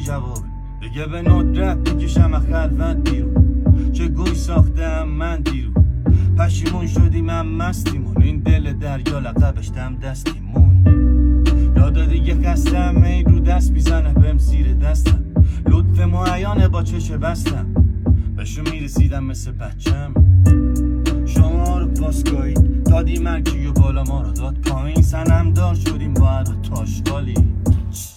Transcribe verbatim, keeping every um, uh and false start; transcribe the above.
جواب دیگه به ندرت بکشم خلوت بیرون. چه گوی ساختم من دیرو، پشیمون شدی من مستیمون. این دل دریا لقبش دم دستیمون. یادا دیگه خستم ای رو دست بیزنه بهم زیر دستم. لطف معیانه با چش بستم، بهشو میرسیدم مثل بچم. شما رو پاسگاهی دادی مرکی و بالا ما رو داد پایین. سنم دار شدیم با هر تاشقالی.